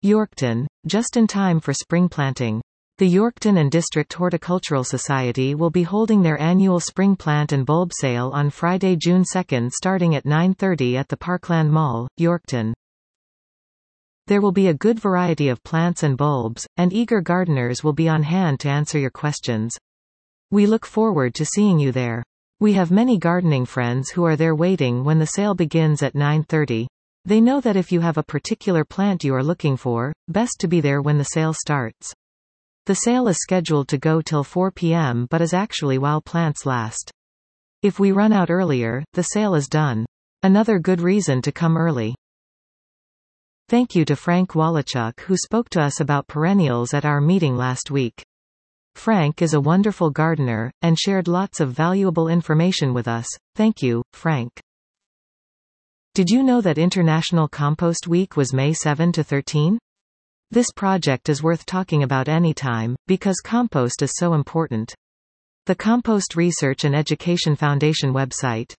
Yorkton, just in time for spring planting. The Yorkton and District Horticultural Society will be holding their annual spring plant and bulb sale on Friday, June 2 starting at 9:30 at the Parkland Mall, Yorkton. There will be a good variety of plants and bulbs, and eager gardeners will be on hand to answer your questions. We look forward to seeing you there. We have many gardening friends who are there waiting when the sale begins at 9:30. They know that if you have a particular plant you are looking for, best to be there when the sale starts. The sale is scheduled to go till 4 p.m. but is actually while plants last. If we run out earlier, the sale is done. Another good reason to come early. Thank you to Frank Wallachuk who spoke to us about perennials at our meeting last week. Frank is a wonderful gardener, and shared lots of valuable information with us. Thank you, Frank. Did you know that International Compost Week was May 7 to 13? This project is worth talking about anytime, because compost is so important. The Compost Research and Education Foundation website,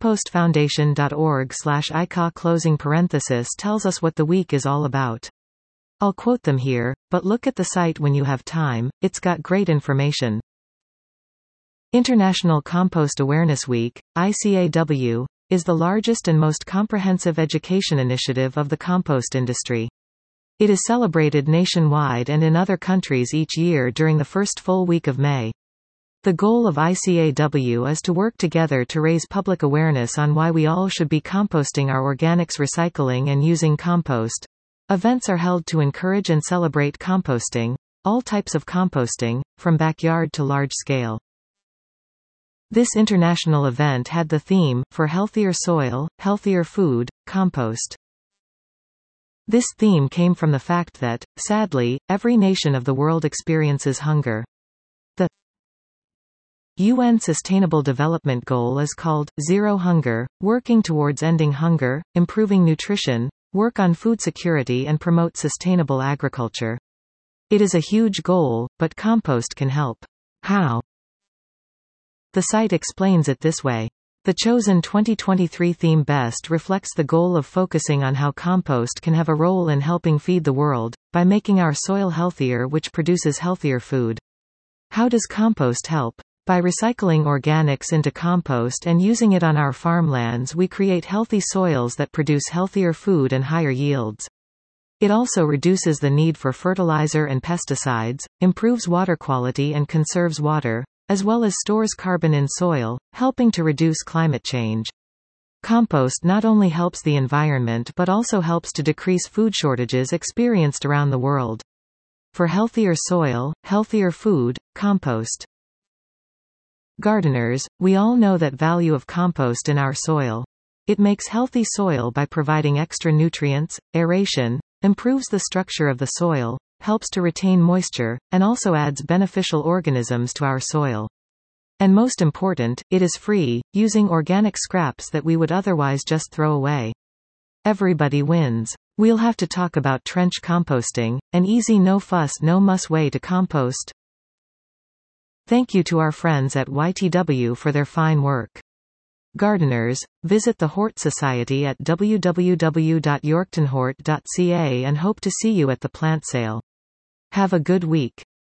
compostfoundation.org/ICA tells us what the week is all about. I'll quote them here, but look at the site when you have time, it's got great information. International Compost Awareness Week, ICAW, is the largest and most comprehensive education initiative of the compost industry. It is celebrated nationwide and in other countries each year during the first full week of May. The goal of ICAW is to work together to raise public awareness on why we all should be composting our organics, recycling and using compost. Events are held to encourage and celebrate composting, all types of composting, from backyard to large scale. This international event had the theme, For Healthier Soil, Healthier Food, Compost. This theme came from the fact that, sadly, every nation of the world experiences hunger. The UN Sustainable Development Goal is called Zero Hunger, working towards ending hunger, improving nutrition, work on food security and promote sustainable agriculture. It is a huge goal, but compost can help. How? The site explains it this way. The chosen 2023 theme best reflects the goal of focusing on how compost can have a role in helping feed the world, by making our soil healthier, which produces healthier food. How does compost help? By recycling organics into compost and using it on our farmlands, we create healthy soils that produce healthier food and higher yields. It also reduces the need for fertilizer and pesticides, improves water quality and conserves water, as well as stores carbon in soil, helping to reduce climate change. Compost not only helps the environment but also helps to decrease food shortages experienced around the world. For healthier soil, healthier food, compost. Gardeners, we all know that value of compost in our soil. It makes healthy soil by providing extra nutrients, aeration, improves the structure of the soil, helps to retain moisture, and also adds beneficial organisms to our soil. And most important, it is free, using organic scraps that we would otherwise just throw away. Everybody wins. We'll have to talk about trench composting, an easy no-fuss no-muss way to compost. Thank you to our friends at YTW for their fine work. Gardeners, visit the Hort Society at www.yorktonhort.ca and hope to see you at the plant sale. Have a good week.